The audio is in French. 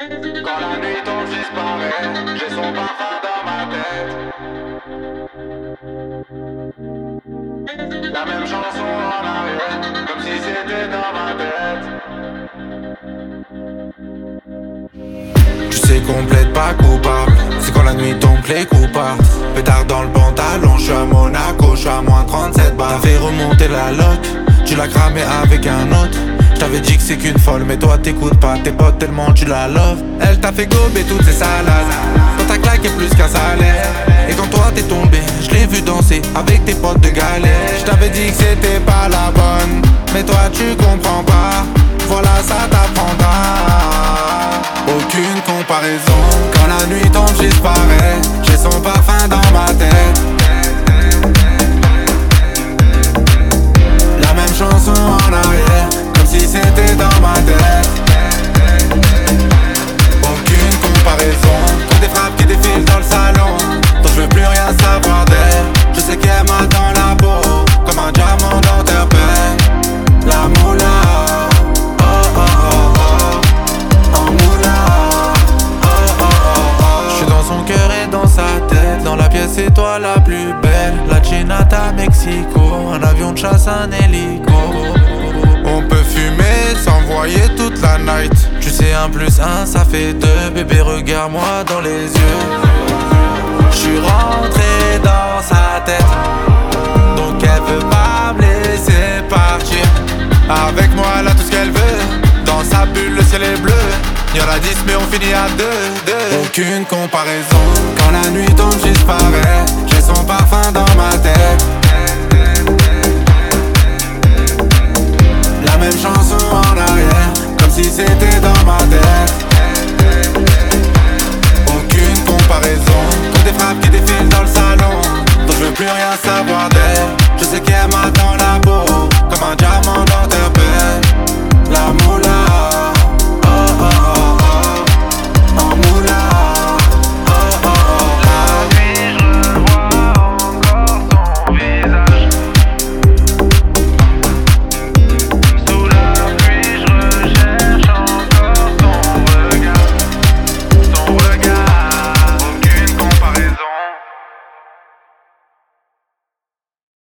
Quand la nuit tombe, je disparais. J'ai son parfum dans ma tête. La même chanson en arrière, comme si c'était dans ma tête. Tu sais qu'on plaide pas coupable. C'est quand la nuit tombe que les coups partent. Pétard dans le pantalon, je suis à Monaco, je suis à moins 37 bars. T'as fait remonter la loque, tu l'as cramé avec un autre. J't'avais dit que c'est qu'une folle, mais toi t'écoutes pas tes potes tellement tu la love. Elle t'a fait gober toutes ses salades. Quand t'as claqué plus qu'un salaire. Et quand toi t'es tombé, je l'ai vu danser avec tes potes de galère. J't'avais dit que c'était pas la bonne, mais toi tu comprends pas. Voilà ça t'apprendra. Aucune comparaison. Quand la nuit tombe je disparais. J'ai son parfum dans ma tête. La même chanson en arrière, comme si c'était dans ma tête. Aucune comparaison. Que des frappes qui défilent dans le salon, dont je veux plus rien savoir d'elle. Je sais qu'elle m'a dans la peau, comme un diamant dans terre peine. La moula, oh oh oh oh, en moula, oh oh oh oh. J'suis dans son cœur et dans sa tête. Dans la pièce c'est toi la plus belle. La Chinata Mexico, un avion de chasse, un hélico. On peut fumer, s'envoyer toute la night. Tu sais 1 plus 1 ça fait 2. Bébé regarde-moi dans les yeux. J'suis rentré dans sa tête, donc elle veut pas me laisser partir. Avec moi elle a tout ce qu'elle veut. Dans sa bulle le ciel est bleu. Y'en a 10 mais on finit à 2. Aucune comparaison. Quand la nuit tombe je disparais. J'ai son parfum dans ma tête. La même chanson en arrière, comme si c'était dans ma tête.